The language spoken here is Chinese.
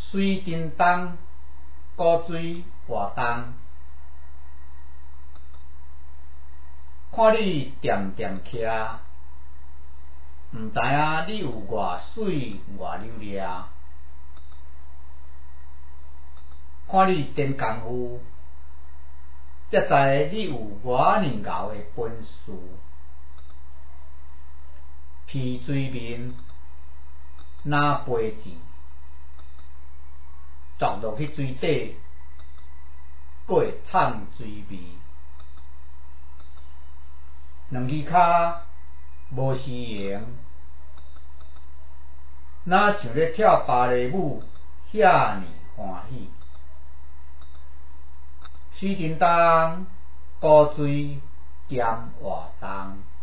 水叮当，古水活动。看你惦惦徛，毋知影你有偌水偌溜掠。看你顶功夫，才知你有偌尼牛的本事。披水面，若飞钱，砸落去水底，阁会藏水味。两只骹无时闲，哪像咧跳芭蕾舞遐尼欢喜。水叮当，古水兼活动。